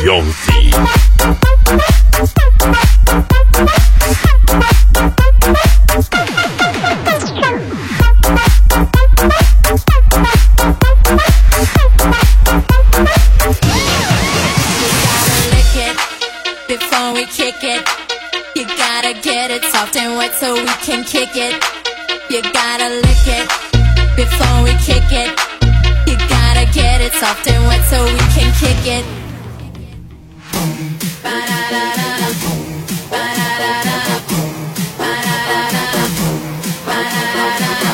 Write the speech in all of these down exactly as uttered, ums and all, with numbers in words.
Beyoncé. Before we kick it, you gotta get it soft and wet so we can kick it. You gotta lick it before we kick it. You gotta get it soft and wet so we can kick it. Ba-da-da-da-da, ba-da-da-da-da, ba-da-da-da-da, ba-da-da-da-da,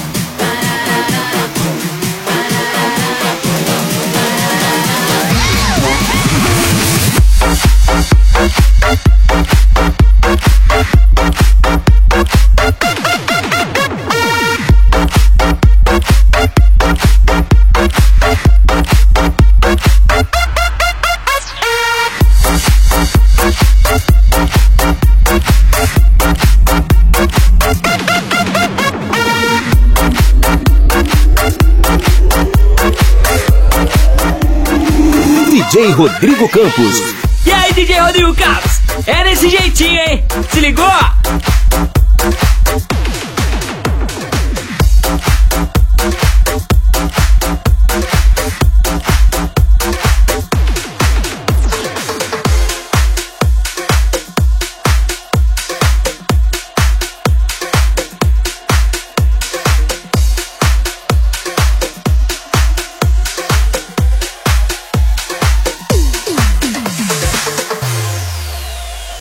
D J Rodrigo Campos. E aí, D J Rodrigo Campos? É desse jeitinho, hein? Se ligou?